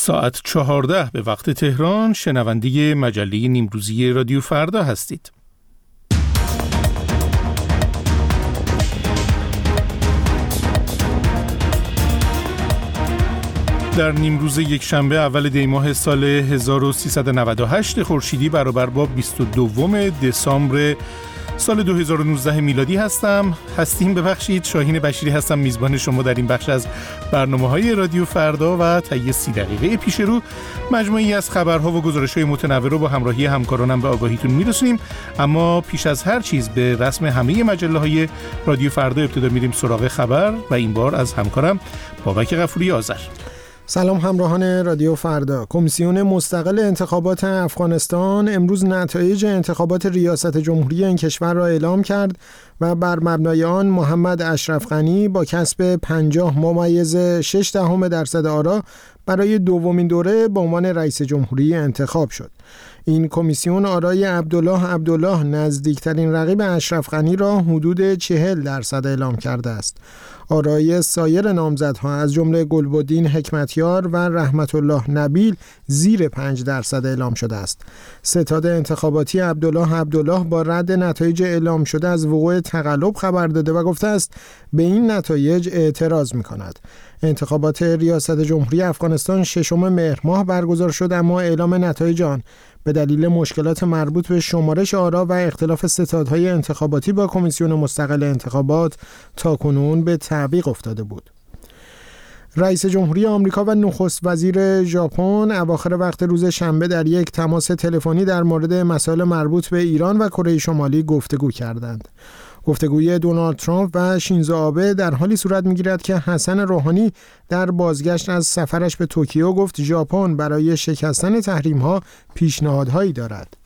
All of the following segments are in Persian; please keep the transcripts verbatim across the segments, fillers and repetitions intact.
ساعت چهارده به وقت تهران شنونده مجله نیمروزی رادیو فردا هستید. در نیمروز یک شنبه اول دی ماه سال هزار و سیصد و نود و هشت خورشیدی برابر با بیست و دو دسامبر سال دو هزار و نوزده میلادی هستم. هستیم ببخشید شاهین بشیری هستم، میزبان شما در این بخش از برنامه‌های رادیو فردا و طی سی دقیقه پیش رو مجموعی از خبرها و گزارش‌های متنوع رو با همراهی همکارانم به آگاهیتون میرسونیم. اما پیش از هر چیز به رسم همه مجله‌های رادیو فردا ابتدا میریم سراغ خبر و این بار از همکارم بابک غفوری آذر. سلام همراهان رادیو فردا. کمیسیون مستقل انتخابات افغانستان امروز نتایج انتخابات ریاست جمهوری این کشور را اعلام کرد و بر مبنای آن محمد اشرف غنی با کسب پنجاه ممیز شش دهم درصد آرا برای دومین دوره به عنوان رئیس جمهوری انتخاب شد. این کمیسیون آرای عبدالله عبدالله نزدیکترین رقیب اشرف غنی را حدود چهل درصد اعلام کرده است. آرای سایر نامزدها از جمله گلبدین حکمتیار و رحمت الله نبیل زیر پنج درصد اعلام شده است. ستاد انتخاباتی عبدالله عبدالله با رد نتایج اعلام شده از وقوع تقلب خبر داده و گفته است به این نتایج اعتراض می‌کند. انتخابات ریاست جمهوری افغانستان ششم مهر ماه برگزار شد، اما اعلام نتایج آن به دلیل مشکلات مربوط به شمارش آرا و اختلاف ستادهای انتخاباتی با کمیسیون مستقل انتخابات تاکنون به تعویق افتاده بود. رئیس جمهوری آمریکا و نخست وزیر ژاپن اواخر وقت روز شنبه در یک تماس تلفنی در مورد مسائل مربوط به ایران و کره شمالی گفتگو کردند. گفتگوی دونالد ترامپ و شینزو آبه در حالی صورت می‌گیرد که حسن روحانی در بازگشت از سفرش به توکیو گفت ژاپن برای شکستن تحریم‌ها پیشنهادهایی دارد.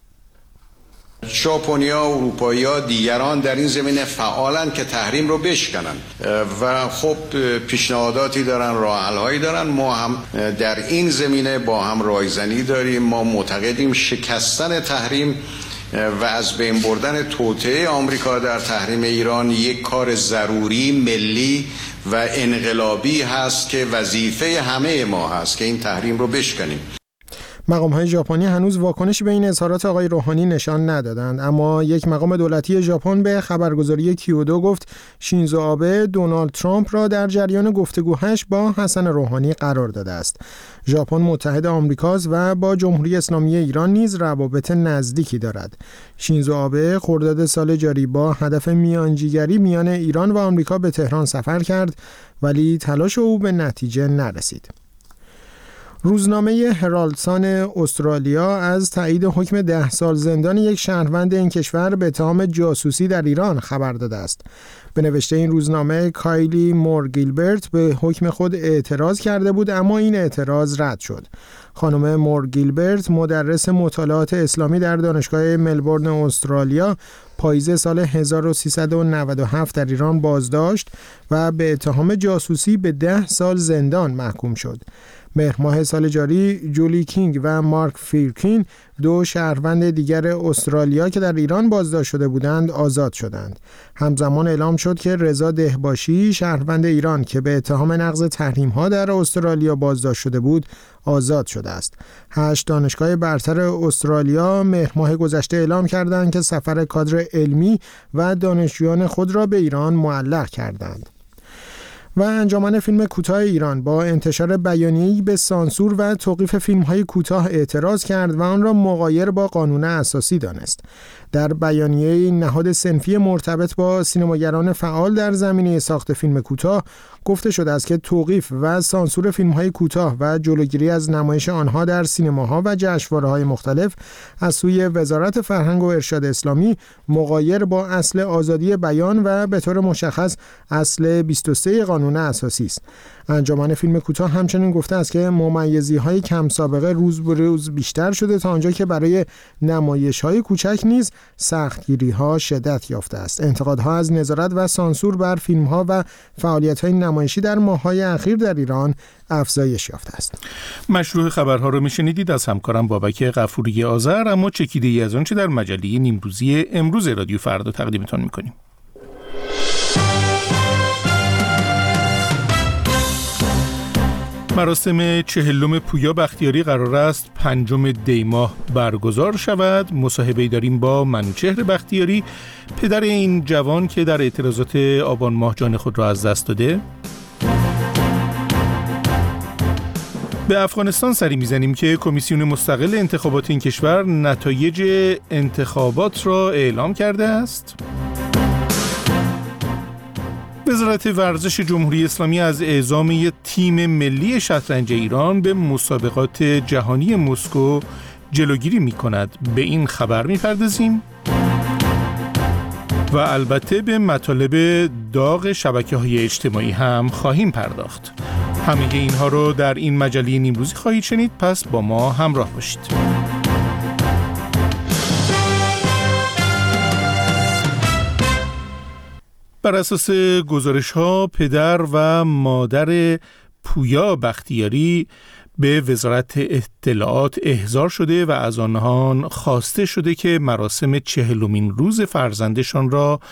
ژاپنیا، اروپایی‌ها، دیگران در این زمینه فعالن که تحریم رو بشکنن و خب پیشنهاداتی دارن، راه حل‌هایی دارن. ما هم در این زمینه با هم رایزنی داریم. ما معتقدیم شکستن تحریم و از بین بردن توطئه آمریکا در تحریم ایران یک کار ضروری، ملی و انقلابی هست که وظیفه همه ما هست که این تحریم رو بشکنیم. مقام‌های ژاپنی هنوز واکنشی به این اظهارات آقای روحانی نشان ندادند، اما یک مقام دولتی ژاپن به خبرگزاری کیودو گفت شینزو آبه دونالد ترامپ را در جریان گفتگوهش با حسن روحانی قرار داده است. ژاپن متحد آمریکاست و با جمهوری اسلامی ایران نیز روابط نزدیکی دارد. شینزو آبه خرداد سال جاری با هدف میانجیگری میان ایران و آمریکا به تهران سفر کرد، ولی تلاش او به نتیجه نرسید. روزنامه هرالد سان استرالیا از تایید حکم ده سال زندان یک شهروند این کشور به اتهام جاسوسی در ایران خبر داده است. به نوشته این روزنامه کایلی مور گیلبرت به حکم خود اعتراض کرده بود، اما این اعتراض رد شد. خانم مور گیلبرت مدرس مطالعات اسلامی در دانشگاه ملبورن استرالیا پاییز سال هزار و سیصد و نود و هفت در ایران بازداشت و به اتهام جاسوسی به ده سال زندان محکوم شد. مهر ماه سال جاری جولی کینگ و مارک فیرکین دو شهروند دیگر استرالیا که در ایران بازداشت شده بودند آزاد شدند. همزمان اعلام شد که رضا دهباشی شهروند ایران که به اتهام نقض تحریم‌ها در استرالیا بازداشت شده بود آزاد شده است. هشت دانشگاه برتر استرالیا مهر ماه گذشته اعلام کردند که سفر کادر علمی و دانشجویان خود را به ایران معلق کردند. و انجمن فیلم کوتاه ایران با انتشار بیانیه‌ای به سانسور و توقیف فیلم‌های کوتاه اعتراض کرد و آن را مغایر با قانون اساسی دانست. در بیانیه نهاد صنفی مرتبط با سینماگران فعال در زمینه ساخت فیلم کوتاه گفته شده است که توقیف و سانسور فیلم‌های کوتاه و جلوگیری از نمایش آنها در سینماها و جشنواره‌های مختلف از سوی وزارت فرهنگ و ارشاد اسلامی مغایر با اصل آزادی بیان و به طور مشخص اصل بیست و سه قانون اساسی است. انجمن فیلم کوتاه همچنین گفته است که ممیزی‌های کم سابقه روز به روز بیشتر شده تا آنجا که برای نمایش‌های کوچک نیز سختگیری‌ها شدت یافته است. انتقادها از نظارت و سانسور بر فیلم‌ها و فعالیت‌های نمایشی در ماه‌های اخیر در ایران افزایش یافته است. مشروع خبرها رو میشنیدید از همکارم بابک غفوری آذر، اما چکیده‌ای از آنچه در مجله نیمروزی امروز رادیو فردا تقدیمتان می‌کنیم. مراسم چهلم پویا بختیاری قرار است پنجم دی ماه برگزار شود. مصاحبه‌ای داریم با منوچهر بختیاری، پدر این جوان که در اعتراضات آبان ماه جان خود را از دست داده. به افغانستان سری میزنیم که کمیسیون مستقل انتخابات این کشور نتایج انتخابات را اعلام کرده است. وزارت ورزش جمهوری اسلامی از اعزام یک تیم ملی شطرنج ایران به مسابقات جهانی مسکو جلوگیری می کند. به این خبر می پردازیم و البته به مطالب داغ شبکه‌های اجتماعی هم خواهیم پرداخت. همه اینها رو در این مجله نیمروزی خواهید شنید، پس با ما همراه باشید. بر اساس گزارش‌ها پدر و مادر پویا بختیاری به وزارت اطلاعات احضار شده و از آنها خواسته شده که مراسم چهلمین روز فرزندشان را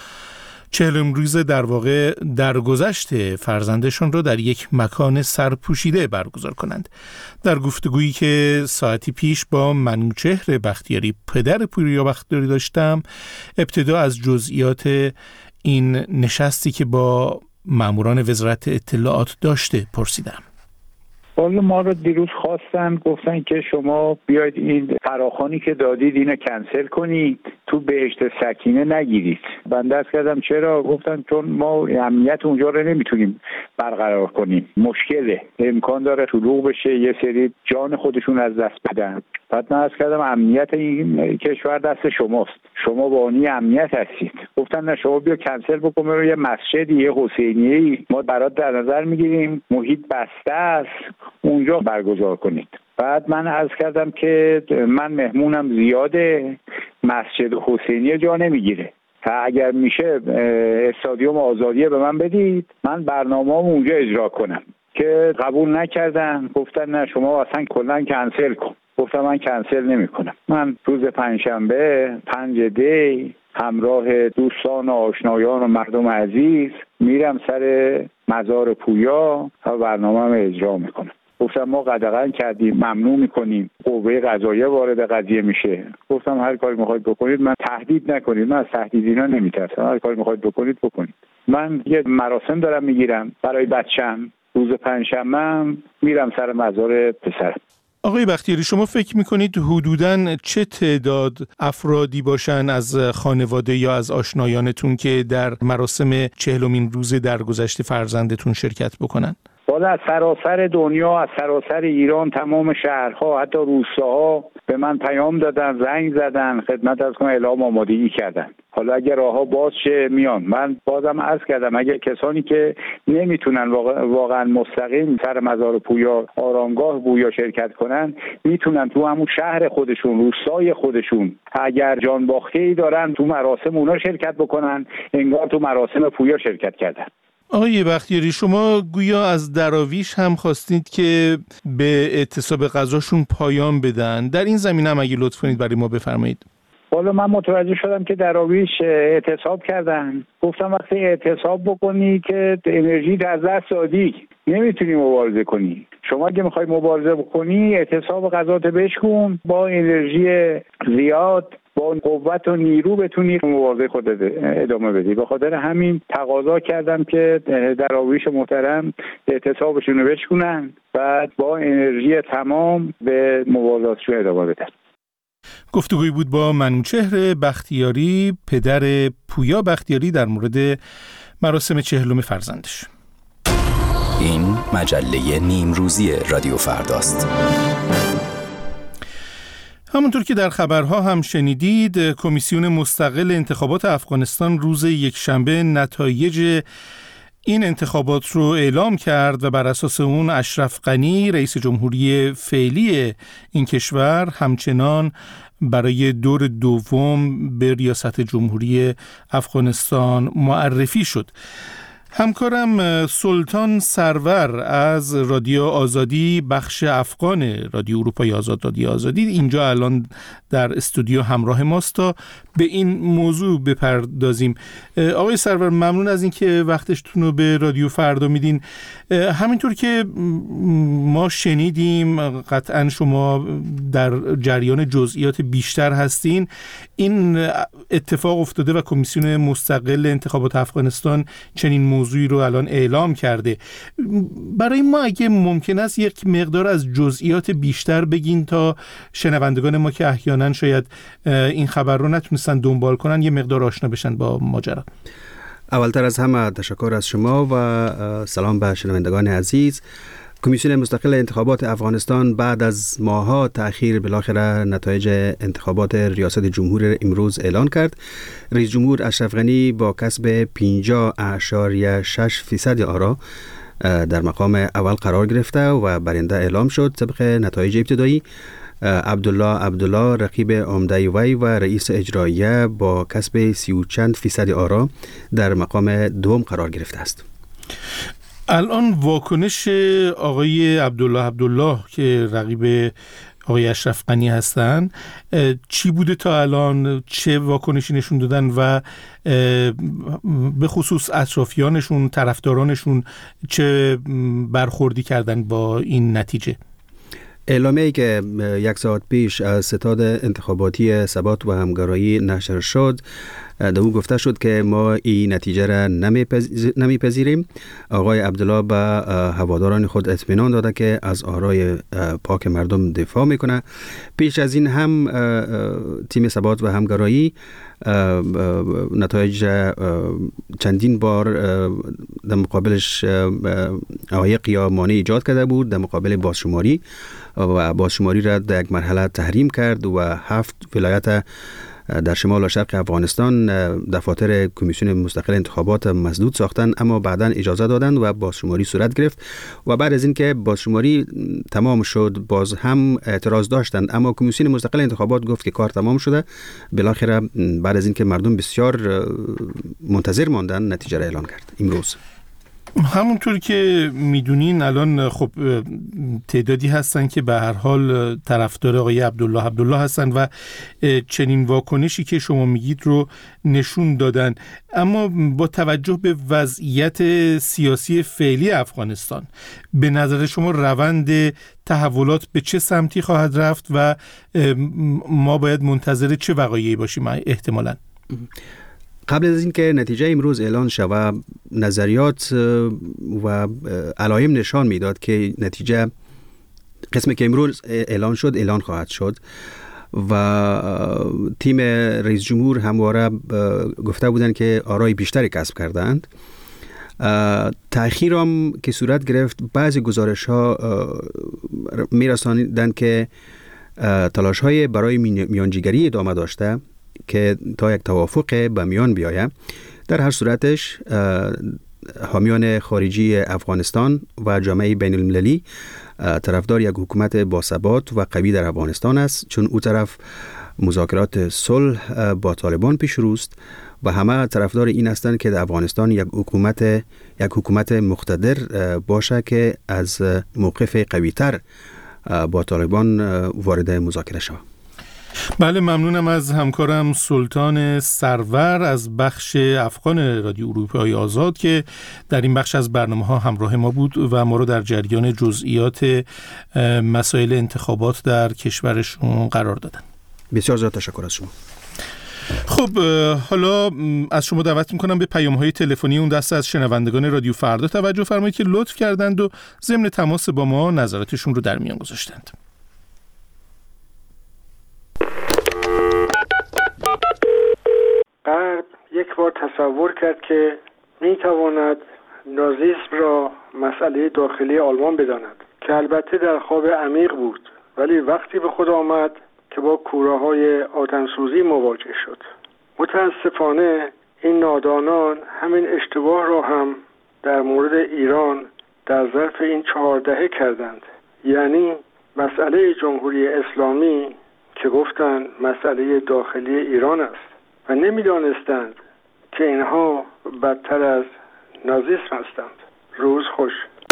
چهلم روز در واقع درگذشت فرزندشان را در یک مکان سرپوشیده برگزار کنند. در گفتگویی که ساعتی پیش با منوچهر بختیاری پدر پویا بختیاری داشتم، ابتدا از جزئیات این نشستی که با ماموران وزارت اطلاعات داشته پرسیدم. والا ما رو دیروز خواستن، گفتن که شما بیاید این فراخوانی که دادید اینو کنسل کنید، تو بهشت سکینه نگیرید. بنده عرض کردم چرا؟ گفتن چون ما امنیت اونجا رو نمیتونیم برقرار کنیم، مشکله، امکان داره طلوع بشه، یه سری جان خودشون از دست بدن. بعد من عرض کردم امنیت این کشور دست شماست، شما بانی امنیت هستید. گفتن نه شما بیا کنسل بکن، رو یه مسجدی، یه حسینیه‌ای ما برات در نظر میگیریم، محیط بسته است، اونجا برگزار کنید. بعد من عرض کردم که من مهمونم زیاده، مسجد حسینیه جا نمیگیره، تا اگر میشه استادیوم آزادیه به من بدید، من برنامه‌ام اونجا اجرا کنم. که قبول نکردن، گفتن نه شما اصلا کلا کنسل کن. گفتم من کنسل نمی کنم. من روز پنجشنبه پنج دی همراه دوستان و آشنایان و مردم عزیز میرم سر مزار پویا و برنامه‌ام اجرا میکنم. گفتم ما قدغن کردیم، ممنوع میکنیم، قوه قضاییه وارد قضیه میشه. گفتم هر کاری میخواید بکنید، من تهدید نکنید، من از تهدید اینا نمیترسم، هر کاری میخواید بکنید بکنید. من یه مراسم دارم میگیرم برای بچم، روز پنجشنبه میرم سر مزار پسرم. آقای بختیاری، شما فکر میکنید حدوداً چه تعداد افرادی باشن از خانواده یا از آشنایانتون که در مراسم چهلمین روز درگذشت فرزندتون شرکت بکنن؟ والا از سراسر دنیا، از سراسر ایران، تمام شهرها، حتی روستاها به من پیام دادن، زنگ زدن، خدمت از کنم اعلام آمادگی کردن. حالا اگه راهها باز شه میان. من بازم عرض کردم اگه کسانی که نمیتونن واقعا مستقیم سر مزار پویا آرامگاه پویا شرکت کنن، میتونن تو همون شهر خودشون، روستای خودشون، اگر جان باخته‌ای دارن تو مراسم اونا شرکت بکنن، انگار تو مراسم پویا شرکت کردن. آقای بختیاری، شما گویا از دراویش هم خواستید که به اعتصاب غذاشون پایان بدن. در این زمینه هم اگه لطف کنید برای ما بفرمایید. والا من متوجه شدم که دراویش اعتصاب کردن. گفتم وقتی اعتصاب بکنی که انرژی از دست دادی، نمیتونی مبارزه کنی. شما اگه میخوای مبارزه بکنی، اعتصاب غذات بشکن، با انرژی زیاد، با قوت و نیرو بتونی مبارزه خود ادامه بدی. به خاطر همین تقاضا کردم که دراویش محترم اعتصابشون رو بشکنن، بعد با انرژی تمام به مبارزاتشون ادامه بدن. گفتگوی بود با منوچهر بختیاری، پدر پویا بختیاری، در مورد مراسم چهلم فرزندش. این مجله نیمروزی رادیو فرداست. همونطور که در خبرها هم شنیدید، کمیسیون مستقل انتخابات افغانستان روز یکشنبه نتایج این انتخابات رو اعلام کرد و بر اساس اون اشرف غنی، رئیس جمهوری فعلی این کشور، همچنان برای دور دوم به ریاست جمهوری افغانستان معرفی شد. همکارم سلطان سرور از رادیو آزادی بخش افغان رادیو اروپای آزاد رادیو آزادی اینجا الان در استودیو همراه ماست تا به این موضوع بپردازیم. آقای سرور ممنون از اینکه وقتشتون رو به رادیو فردا میدین. همینطور که ما شنیدیم قطعا شما در جریان جزئیات بیشتر هستین. این اتفاق افتاده و کمیسیون مستقل انتخابات افغانستان چنین موضوعی رو الان اعلام کرده. برای ما اگه ممکن است یک مقدار از جزئیات بیشتر بگین تا شنوندگان ما که احیانا شاید این خبر رو نتونستن دنبال کنن یه مقدار آشنا بشن با ماجرا. اولتر از همه تشکر از شما و سلام به شنوندگان عزیز. کمیسیون مستقل انتخابات افغانستان بعد از ماه‌ها تأخیر بالاخره نتایج انتخابات ریاست جمهور امروز اعلان کرد. رئیس جمهور اشرف غنی با کسب پنجاه اعشاریه شش فیصد آرا در مقام اول قرار گرفته و برنده اعلام شد. طبق نتایج ابتدایی عبدالله عبدالله رقیب عمده وی و رئیس اجراییه با کسب سی و چند فیصد آرا در مقام دوم قرار گرفته است. الان واکنش آقای عبدالله عبدالله که رقیب آقای اشرف غنی هستن چی بوده تا الان؟ چه واکنشی نشون دادن و به خصوص اطرافیانشون، طرفدارانشون چه برخوردی کردن با این نتیجه؟ اعلامیه‌ای که یک ساعت پیش از ستاد انتخاباتی ثبات و همگرایی نشر شد در او گفته شد که ما این نتیجه را نمیپذیریم. آقای عبدالله به هواداران خود اطمینان داده که از آرای پاک مردم دفاع میکنه. پیش از این هم تیم ثبات و همگرایی نتایج چندین بار در مقابلش عایق یا مانع ایجاد کرده بود در مقابل بازشماری و بازشماری را در یک مرحله تحریم کرد و هفت ولایت در شمال و شرق افغانستان دفاتر کمیسیون مستقل انتخابات مسدود ساختند، اما بعداً اجازه دادند و بازشماری صورت گرفت و بعد از اینکه بازشماری تمام شد باز هم اعتراض داشتند، اما کمیسیون مستقل انتخابات گفت که کار تمام شده. بالاخره بعد از اینکه مردم بسیار منتظر ماندن نتیجه را اعلان کرد امروز. همونطور که میدونین الان خب تعدادی هستن که به هر حال طرفدار آقای عبدالله عبدالله هستن و چنین واکنشی که شما میگید رو نشون دادن، اما با توجه به وضعیت سیاسی فعلی افغانستان به نظر شما روند تحولات به چه سمتی خواهد رفت و ما باید منتظر چه وقایعی باشیم احتمالاً؟ قبل از اینکه نتیجه امروز اعلان شود نظریات و علائم نشان میداد که نتیجه قسمی که امروز اعلان شد اعلان خواهد شد و تیم رئیس جمهور همواره گفته بودند که آرای بیشتری کسب کردند. تأخیر هم که صورت گرفت بعضی گزارش ها میرساندند که تلاش های برای میانجیگری ادامه داشته که تا یک توافق به میان بیاید. در هر صورتش حامیان خارجی افغانستان و جامعه بین المللی طرفدار یک حکومت باثبات و قوی در افغانستان است، چون او طرف مذاکرات صلح با طالبان پیش روست و همه طرفدار این هستند که در افغانستان یک حکومت یک حکومت مقتدر باشه که از موقف قوی‌تر با طالبان وارد مذاکره شود. بله، ممنونم از همکارم سلطان سرور از بخش افغان رادیو اروپای آزاد که در این بخش از برنامه ها همراه ما بود و ما رو در جریان جزئیات مسائل انتخابات در کشورشون قرار دادن. بسیار زیاد تشکر از شما. خب حالا از شما دعوت میکنم به پیام‌های تلفنی اون دسته از شنوندگان رادیو فردا توجه فرمایید که لطف کردند و ضمن تماس با ما نظراتشون رو در میان گذاشتند. غرب یک بار تصور کرد که میتواند نازیسم را مسئله داخلی آلمان بداند که البته در خواب عمیق بود، ولی وقتی به خود آمد که با کوره‌های آتش‌سوزی مواجه شد. متاسفانه این نادانان همین اشتباه را هم در مورد ایران در ظرف این چهار دهه کردند. یعنی مسئله جمهوری اسلامی که گفتند مسئله داخلی ایران است و نمی‌دانستند که اینها بدتر از نازیسم هستند. روز خوش.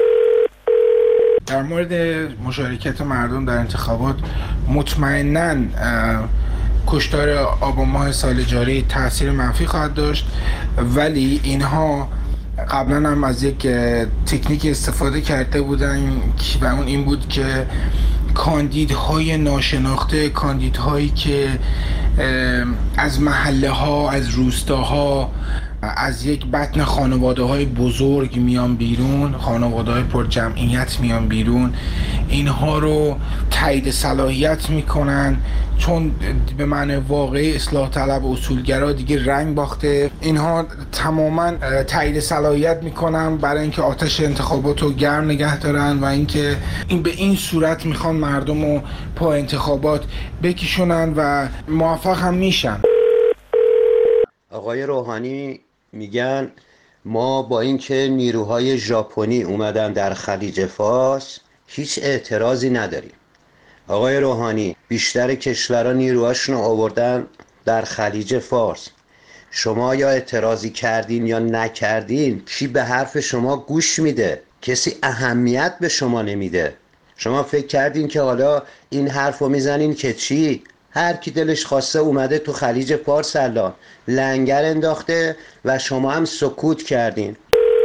در مورد مشارکت مردم در انتخابات، مطمئناً کشتار آبان ماه سال جاری تاثیر منفی خواهد داشت، ولی اینها قبلا هم از یک تکنیک استفاده کرده بودن و اون این بود که کاندیدهای ناشناخته، کاندیدهایی که از محله ها، از روستاها، از یک بطن خانواده های بزرگ میان بیرون، خانواده های پر جمعیت میان بیرون، اینها رو تایید صلاحیت میکنن، چون به معنی واقعی اصلاح طلب اصولگرا دیگه رنگ باخته. اینها تماما تایید صلاحیت میکنن برای اینکه آتش انتخابات رو گرم نگه دارن و اینکه این به این صورت میخوان مردم رو پا انتخابات بکشونن و موفق هم میشن. آقای روحانی میگن ما با اینکه نیروهای ژاپنی اومدن در خلیج فارس هیچ اعتراضی نداریم. آقای روحانی، بیشتر کشورها نیروهاشون رو آوردن در خلیج فارس. شما یا اعتراضی کردین یا نکردین، کی به حرف شما گوش میده؟ کسی اهمیت به شما نمیده. شما فکر کردین که حالا این حرف رو میزنین که چی؟ هر کی دلش خواسته اومده تو خلیج فارس الان لنگر انداخته و شما هم سکوت کردین.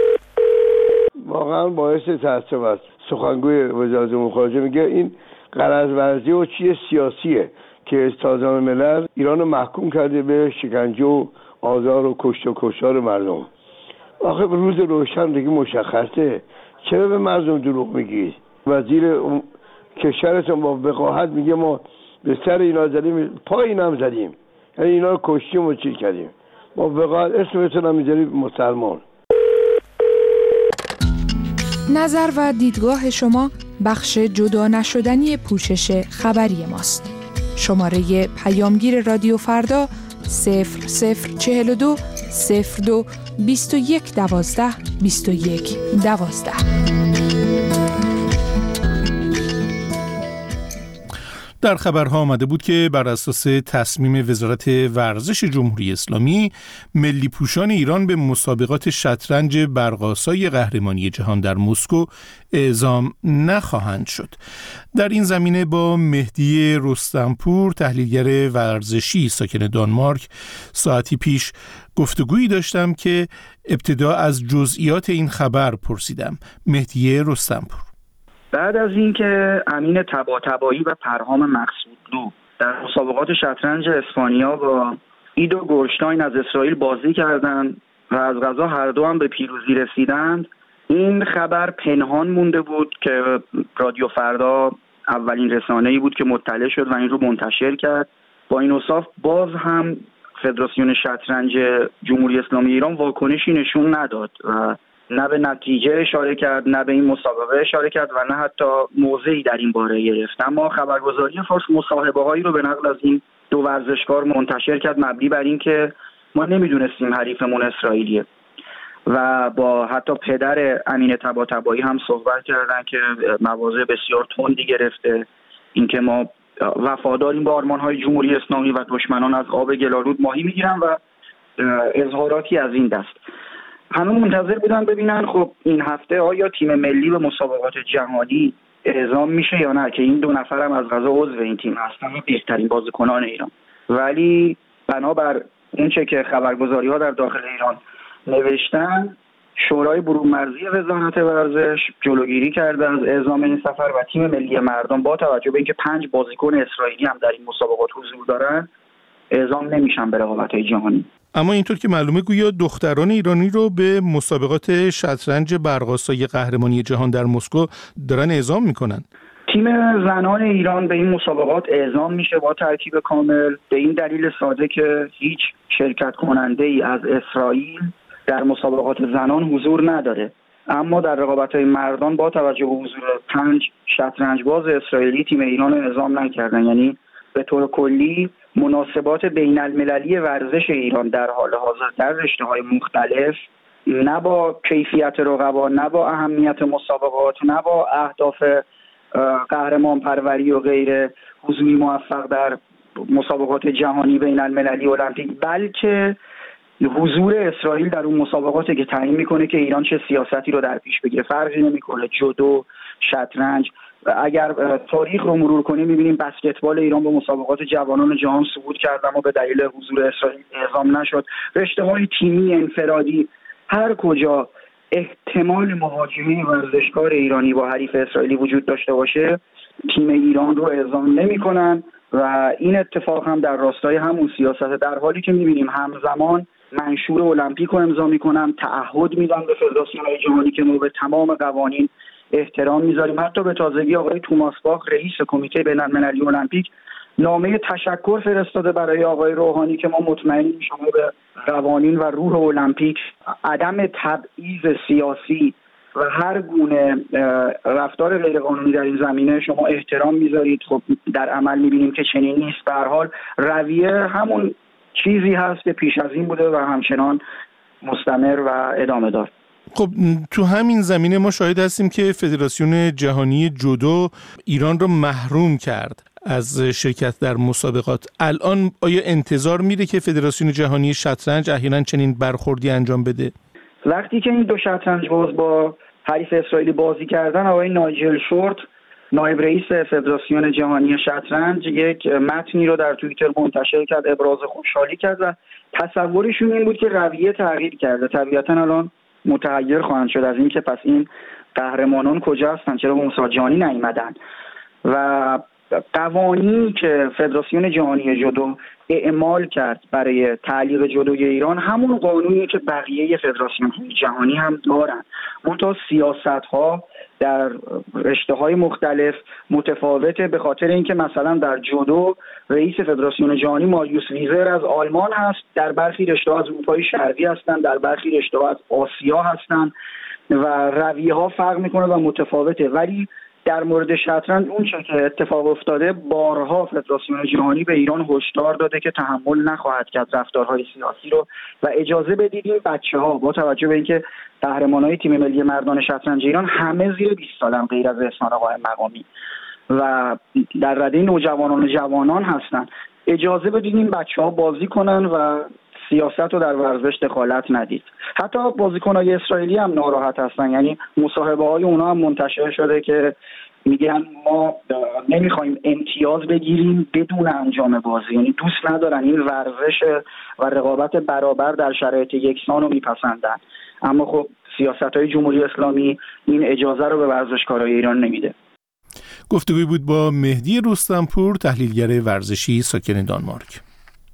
واقعا باعث تعصب است. سخنگوی وزارت امور خارجه میگه این غرض ورزی و چیه سیاسیه که سازمان ملل ایران رو محکوم کرده به شکنجه و آزار و کشت و کشتار مردم. آخه روز روشن دیگه مشخصه. چرا به مردم دروغ میگید؟ وزیر کشورتون با وقاحت میگه ما به سر اینا زدیم، پای اینا هم زدیم، یعنی اینا رو کشتیم و چی کردیم. با وقاحت اسمتون هم میذاریم مسلمان. نظر و دیدگاه شما بخش جدا نشدنی پوشش خبری ماست. شماره پیامگیر رادیو فردا صفر صفر چهل و دو صفر دو بیست و یک دوازده بیست و یک دوازده. در خبرها آمده بود که بر اساس تصمیم وزارت ورزش جمهوری اسلامی، ملی پوشان ایران به مسابقات شطرنج برق‌آسای قهرمانی جهان در مسکو اعزام نخواهند شد. در این زمینه با مهدی رستمپور، تحلیلگر ورزشی ساکن دانمارک، ساعتی پیش گفتگویی داشتم که ابتدا از جزئیات این خبر پرسیدم. مهدی رستمپور: بعد از اینکه امین طباطبایی و پرهام مقصودلو در مسابقات شطرنج اسپانیا با ایدو گورشتاین از اسرائیل بازی کردند و از قضا هر دو هم به پیروزی رسیدند، این خبر پنهان مونده بود که رادیو فردا اولین رسانه‌ای بود که مطلع شد و این رو منتشر کرد. با این اوصاف باز هم فدراسیون شطرنج جمهوری اسلامی ایران واکنشی نشون نداد و نه به نتیجه اشاره کرد، نه به این مسابقه اشاره کرد و نه حتی موضعی در این باره گرفت. اما خبرگزاری فارس مصاحبه هایی رو به نقل از این دو ورزشکار منتشر کرد مبنی بر این که ما نمیدونستیم حریفمون اسرائیلیه و با حتی پدر امین طباطبایی هم صحبت کردن که مواضع بسیار تندی گرفته، اینکه ما وفاداریم به آرمان‌های جمهوری اسلامی و دشمنان از آب گلالود ماهی میگیرن و اظهاراتی از این دست. همه منتظر بودن ببینن خب این هفته آیا تیم ملی به مسابقات جهانی اعزام میشه یا نه، که این دو نفر هم از قضا عضو این تیم هستن و بهترین بازیکنان ایران. ولی بنابر اونچه که خبرگزاری‌ها در داخل ایران نوشتن، شورای برون‌مرزی وزارت ورزش جلوگیری کرده از اعزام این سفر و تیم ملی مردان با توجه به اینکه پنج بازیکن اسرائیلی هم در این مسابقات حضور دارن اعزام نمیشن به رقابت‌های جهانی. اما اینطور که معلومه گویا دختران ایرانی رو به مسابقات شطرنج برق‌آسای قهرمانی جهان در مسکو دارن اعزام میکنن. تیم زنان ایران به این مسابقات اعزام میشه با ترکیب کامل، به این دلیل ساده که هیچ شرکت کننده ای از اسرائیل در مسابقات زنان حضور نداره. اما در رقابت‌های مردان با توجه به حضور پنج شطرنجباز اسرائیلی تیم ایران رو اعزام نکردن. یعنی به طور کلی مناسبات بین المللی ورزش ایران در حال حاضر در رشته‌های مختلف نه با کیفیت رقبا، نه با اهمیت مسابقات، نه با اهداف قهرمان پروری و غیره حضوری موفق در مسابقات جهانی بین المللی المپیک، بلکه حضور اسرائیل در اون مسابقاتی که تعیین میکنه که ایران چه سیاستی رو در پیش بگیره. فرقی نمیکنه جودو، شطرنج. اگر تاریخ رو مرور کنیم می‌بینیم بسکتبال ایران به مسابقات جوانان جهان صعود کرد اما به دلیل حضور اسرائیل اعزام نشد. رشته‌های تیمی، انفرادی، هر کجا احتمال مواجهه ورزشکار ایرانی با حریف اسرائیلی وجود داشته باشه تیم ایران رو اعزام نمی‌کنن و این اتفاق هم در راستای همون سیاست، در حالی که می‌بینیم همزمان منشور المپیک رو امضا می‌کنن، تعهد میدن به فدراسیون‌های جهانی که ما به تمام قوانین احترام می‌ذاریم. حتی به تازگی آقای توماس باخ رئیس کمیته بین‌المللی المپیک نامه تشکر فرستاده برای آقای روحانی که ما مطمئنیم شما به قوانین و روح المپیک، عدم تبعیض سیاسی و هر گونه رفتار غیرقانونی در این زمینه شما احترام می‌ذارید. خب در عمل می‌بینیم که چنین نیست. به هر حال رویه همون چیزی هست که پیش از این بوده و همچنان مستمر و ادامه دار. خب تو همین زمینه ما شاهد هستیم که فدراسیون جهانی جودو ایران رو محروم کرد از شرکت در مسابقات. الان آیا انتظار میره که فدراسیون جهانی شطرنج احیانا چنین برخوردی انجام بده؟ وقتی که این دو شطرنج باز با حریف اسرائیلی بازی کردن، آقای نایجل شورت نایب رئیس فدراسیون جهانی شطرنج یک متنی رو در توییتر منتشر کرد، ابراز خوشحالی کرد و تصورشون این بود که رویه تغییر کرده. طبیعتاً الان متحیر خواهند شد از این که پس این قهرمانان کجا هستن، چرا به مسابقات جهانی نیامدن. و قوانینی که فدراسیون جهانی جودو اعمال کرد برای تعلیق جودوی ایران همون قانونی که بقیه فدراسیون‌های جهانی هم دارن، منتها سیاست‌ها در رشته‌های مختلف متفاوته، به خاطر اینکه مثلا در جودو رئیس فدراسیون جهانی ماریوس ویزر از آلمان هست، در برخی رشته‌ها از اروپای شرقی هستن، در برخی رشته‌ها از آسیا هستن و رویه‌ها فرق می‌کنه و متفاوته. ولی در مورد شطرنج اون چه که اتفاق افتاده، بارها فدراسیون جهانی به ایران هشدار داده که تحمل نخواهد کرد رفتارهای سیاسی رو و اجازه بدید این بچه‌ها با توجه به اینکه قهرمانای تیم ملی مردان شطرنج ایران همه زیر بیست سالن غیر از احسان آقای مقامی و در رده نوجوانان و جوانان هستن، اجازه بدید این بچه‌ها بازی کنن و سیاست رو در ورزش دخالت ندید. حتی بازیکن‌های اسرائیلی هم ناراحت هستن، یعنی مصاحبه‌های اونا هم منتشر شده که میگن ما نمیخوایم امتیاز بگیریم بدون انجام بازی، یعنی دوست ندارن این ورزش و رقابت برابر در شرایط یکسان رو میپسندن. اما خب سیاست‌های جمهوری اسلامی این اجازه رو به ورزشکارای ایران نمیده. گفتگوی بود با مهدی رستمپور، تحلیلگر ورزشی ساکن دانمارک.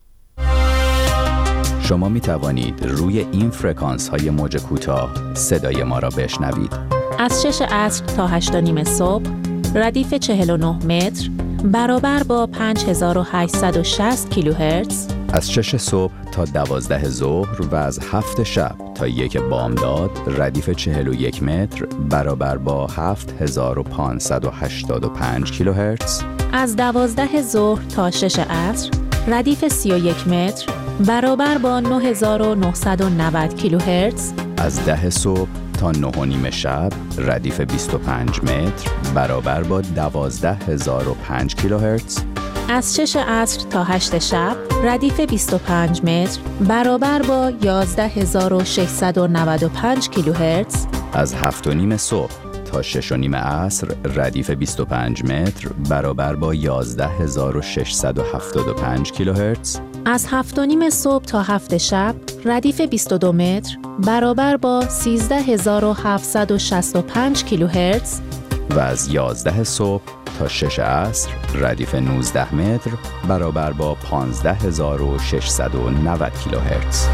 شما می توانید روی این فرکانس های موج کوتاه صدای ما را بشنوید. از شش عصر تا هشت و نیم صبح، ردیف چهل و نه متر برابر با پنج هزار و هشتصد و شصت کیلوهرتز. از شش صبح تا دوازده ظهر و از هفت شب تا یک بامداد، ردیف چهل و یک متر برابر با هفت هزار و پانصد و هشتاد و پنج کیلوهرتز. از دوازده ظهر تا شش عصر، ردیف سی و یک متر برابر با نه هزار و نهصد و نود کیلوهرتز. از ده صبح تا نه و نیم شب، ردیف بیست و پنج متر برابر با دوازده هزار و پنج کیلوهرتز. از شش عصر تا هشت شب، ردیف بیست و پنج متر برابر با یازده هزار و ششصد و نود و پنج کیلوهرتز. از هفت و نیم صبح تا شش و نیم عصر، ردیف بیست و پنج متر برابر با یازده هزار و ششصد و هفتاد و پنج کیلوهرتز. از هفت و نیم صبح تا هفت شب، ردیف بیست و دو متر برابر با سیزده هزار و هفتصد و شصت و پنج کیلوهرتز. و از یازده صبح تا شش عصر، ردیف نوزده متر برابر با پانزده هزار و ششصد و نود کیلوهرتز.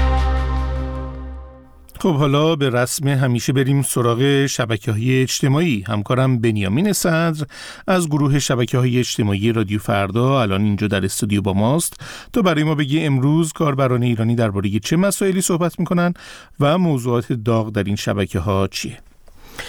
خب حالا به رسم همیشه بریم سراغ شبکه‌های اجتماعی. همکارم بنیامین صدر از گروه شبکه‌های اجتماعی رادیو فردا الان اینجا در استودیو با ماست تا برای ما بگی امروز کاربران ایرانی درباره چه مسائلی صحبت می‌کنن و موضوعات داغ در این شبکه‌ها چیه.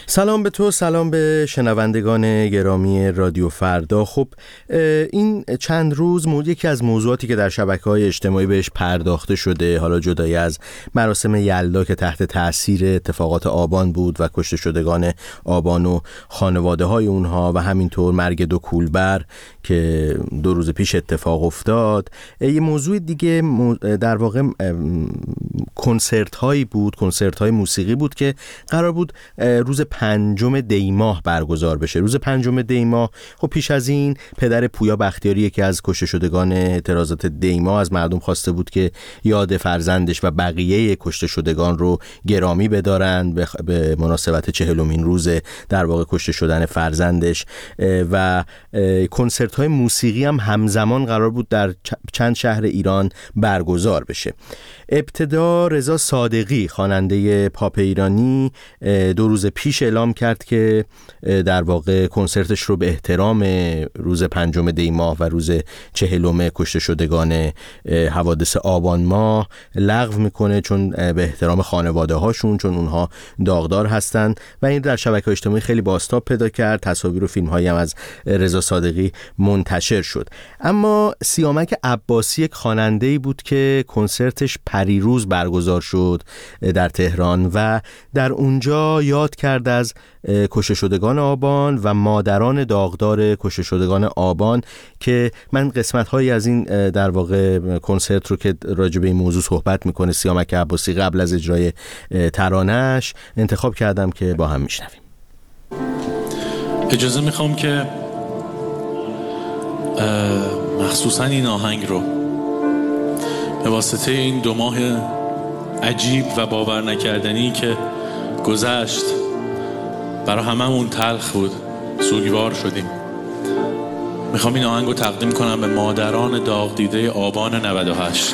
سلام به تو، سلام به شنوندگان گرامی رادیو فردا. خب این چند روز مورد یکی از موضوعاتی که در شبکه‌های اجتماعی بهش پرداخته شده، حالا جدای از مراسم یلدا که تحت تاثیر اتفاقات آبان بود و کشته شدگان آبان و خانواده‌های اونها و همینطور مرگ دو کولبر که دو روز پیش اتفاق افتاد، یه موضوع دیگه در واقع کنسرت هایی بود، کنسرت های موسیقی بود که قرار بود روز پنجم دی ماه برگزار بشه. روز پنجم دی ماه خب پیش از این پدر پویا بختیاری، یکی از کشته شدگان اعتراضات دی ماه، از مردم خواسته بود که یاد فرزندش و بقیه کشته شدگان رو گرامی بدارن به مناسبت چهلمین روز در واقع کشته شدن فرزندش و کنسرت های موسیقی هم همزمان قرار بود در چند شهر ایران برگزار بشه. ابتدا رضا صادقی خواننده پاپ ایرانی دو روز پیش اعلام کرد که در واقع کنسرتش رو به احترام روز پنجم دی ماه و روز چهلم کشته شدگان حوادث آبان ماه لغو میکنه، چون به احترام خانواده هاشون، چون اونها داغدار هستن و این در شبکه‌های اجتماعی خیلی بازتاب پیدا کرد. تصاویر و فیلم هایی هم از رضا صادقی منتشر شد. اما سیامک عباسی یک خواننده‌ای بود که کنسرتش پریروز برگزار شد در تهران و در اونجا یاد کرد از کشته شدگان آبان و مادران داغدار کشته شدگان آبان، که من قسمت‌هایی از این در واقع کنسرت رو که راجع به این موضوع صحبت میکنه سیامک عباسی قبل از اجرای ترانه‌اش انتخاب کردم که با هم میشنویم. اجازه میخوام که مخصوصا این آهنگ رو به واسطه این دو ماه عجیب و باور نکردنی که گذشت، برای هممون تلخ بود، سوگوار شدیم، میخوام این آهنگ رو تقدیم کنم به مادران داغ دیده آبان نود و هشت.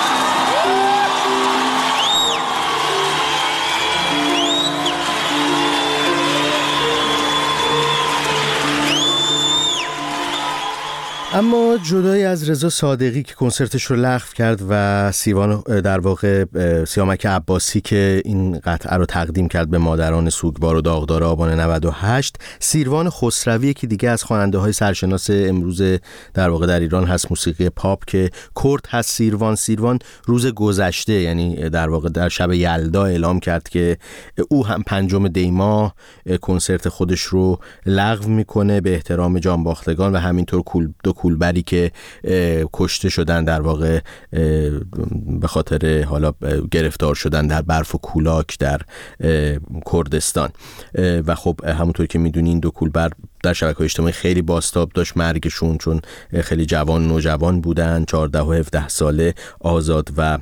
اما جدای از رضا صادقی که کنسرتش رو لغو کرد و سیروان در واقع سیامک عباسی که این قطعه رو تقدیم کرد به مادران سوگوار و داغدار آبان نود و هشت، سیروان خسروی که دیگه از خواننده های سرشناس امروز در واقع در ایران هست موسیقی پاپ، که کرد هست. سیروان سیروان روز گذشته، یعنی در واقع در شب یلدا اعلام کرد که او هم پنجم دی ماه کنسرت خودش رو لغو میکنه به احترام جانباختگان و همینطور کول دو کولبری که کشته شدن در واقع به خاطر حالا گرفتار شدن در برف و کولاک در کردستان. و خب همونطور که میدونین دو کولبر در شبکه‌های اجتماعی خیلی بازتاب داشت مرگشون، چون خیلی جوان نوجوان بودن، چهارده و هفده ساله، آزاد و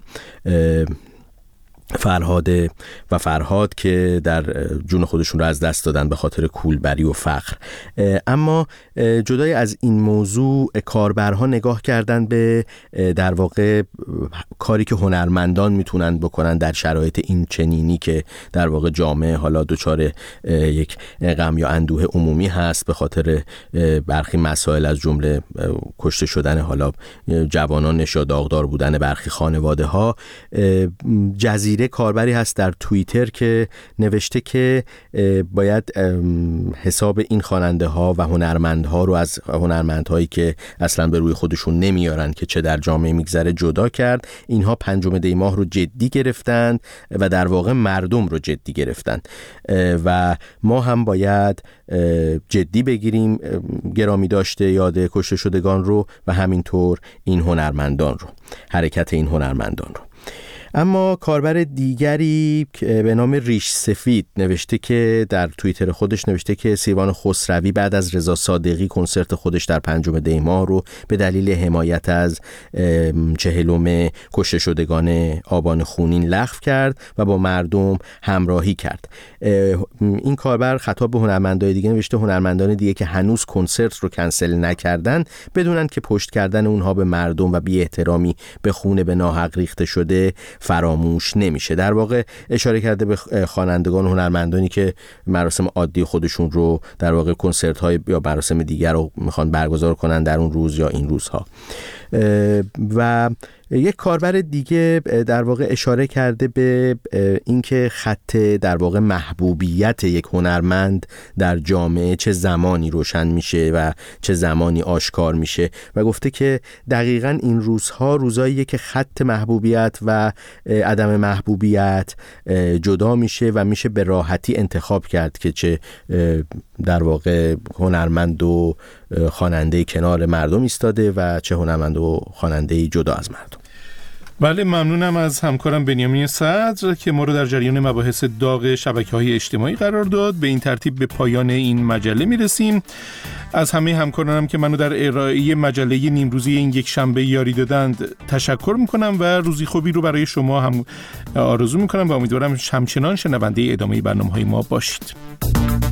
فرهاد و فرهاد که در جون خودشون رو از دست دادن به خاطر کولبری و فقر. اما جدای از این موضوع کاربرها نگاه کردن به در واقع کاری که هنرمندان میتونن بکنن در شرایط این چنینی که در واقع جامعه حالا دچار یک غم یا اندوه عمومی هست به خاطر برخی مسائل، از جمله کشته شدن حالا جوانانش یا داغدار بودن برخی خانواده ها. جزیره کاربری هست در توییتر که نوشته که باید حساب این خواننده ها و هنرمندها رو از هنرمندهایی که اصلا به روی خودشون نمیارن که چه در جامعه میگذره جدا کرد. اینها پنجم دی ماه رو جدی گرفتند و در واقع مردم رو جدی گرفتند و ما هم باید جدی بگیریم گرامی داشته یاد کشته شدگان رو و همینطور این هنرمندان رو، حرکت این هنرمندان رو. اما کاربر دیگری به نام ریش سفید نوشته که در توییتر خودش نوشته که سیروان خسروی بعد از رضا صادقی کنسرت خودش در پنجم دی ماه رو به دلیل حمایت از چهلم کشته شدگان آبان خونین لغو کرد و با مردم همراهی کرد. این کاربر خطاب به هنرمندان دیگه نوشته هنرمندان دیگه که هنوز کنسرت رو کنسل نکردن بدونن که پشت کردن اونها به مردم و بی احترامی به خون به ناحق ریخته شده فراموش نمیشه. در واقع اشاره کرده به خوانندگان و هنرمندانی که مراسم عادی خودشون رو در واقع کنسرت های یا مراسم دیگر رو میخوان برگزار کنن در اون روز یا این روزها. و یک کاربر دیگه در واقع اشاره کرده به اینکه خط در واقع محبوبیت یک هنرمند در جامعه چه زمانی روشن میشه و چه زمانی آشکار میشه و گفته که دقیقاً این روزها روزاییه که خط محبوبیت و عدم محبوبیت جدا میشه و میشه به راحتی انتخاب کرد که چه در واقع هنرمند و خواننده کنار مردم ایستاده و چه هنرمند و خواننده جدا از مردم. بله، ممنونم از همکارم بنیامین صدر که ما رو در جریان مباحث داغ شبکه‌های اجتماعی قرار داد. به این ترتیب به پایان این مجله میرسیم. از همه همکارانم که منو در ارائه مجله نیمروزی این یک شنبه یاری دادند تشکر میکنم و روزی خوبی رو برای شما هم آرزو میکنم و امیدوارم همچنان شنونده ادامه برنامه‌های ما باشید.